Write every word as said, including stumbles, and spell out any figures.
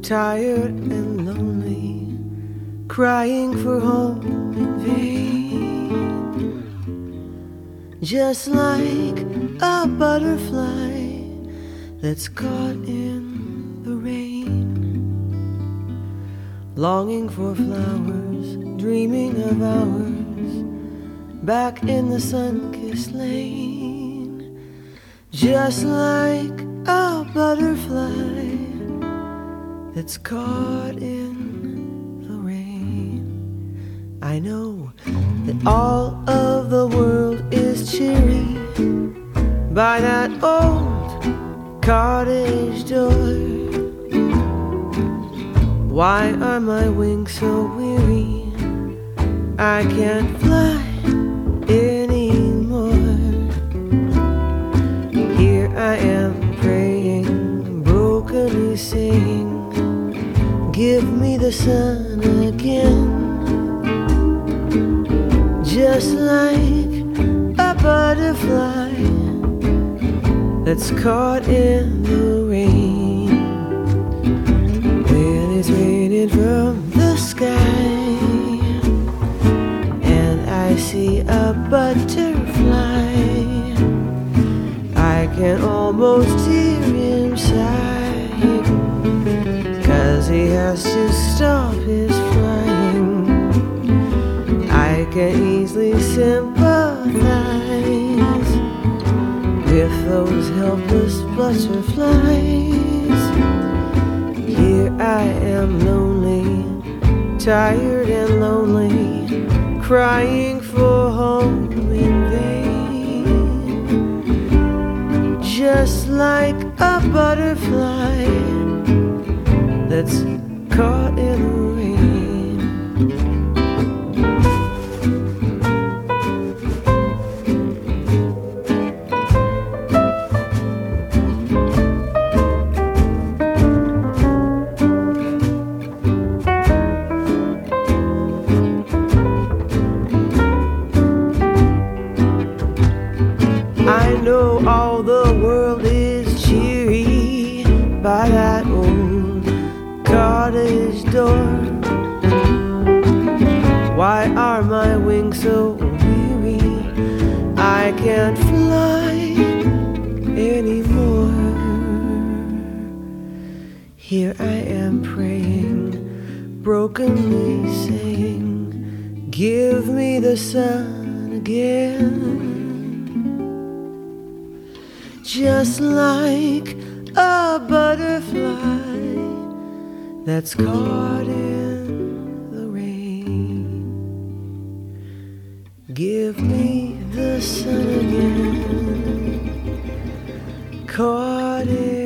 tired and lonely, crying for home in vain. Just like a butterfly that's caught in the rain, longing for flowers, dreaming of hours back in the sun-kissed lane. Just like a butterfly that's caught in the rain. I know that all of the world is cheery by that old cottage door. Why are my wings so weary? I can't fly anymore. Here I am praying, brokenly saying, give me the sun again. Just like a butterfly that's caught in the rain. When it's raining from the sky and I see a butterfly, I can almost hear him sigh, 'cause he has to stop his flying. I can easily sympathize with those helpless butterflies. Here I am lonely, tired and lonely, crying for home in vain. Just like a butterfly that's caught in the rain. I know all the world is cheery by that old cottage door. Why are my wings so weary? I can't fly anymore. Here I am praying, brokenly saying, give me the sun again. Just like a butterfly that's caught in the rain. Give me the sun again, caught in